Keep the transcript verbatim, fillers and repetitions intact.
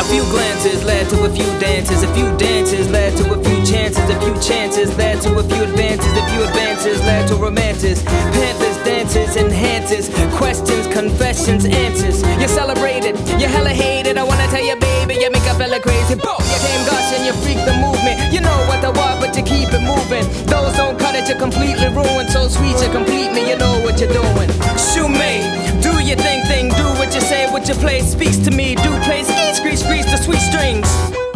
few glances led to a few dances, a few dances led to a few chances, a few chances led to a few advances, a few advances led to romances. Panthers, dances, enhances, questions, confessions, answers. You celebrated, you hella hated. I wanna tell you, baby, you make a fella crazy. Boom, you came gushing, you freak the movement. You know what I want, but you keep it moving. Those don't cut it, you're completely ruined. So sweet, you complete me, you know what you're doing. Shoot me, do your thing, thing, do what you say, what you play speaks to me. Do play, ski, screech, screech, the sweet strings.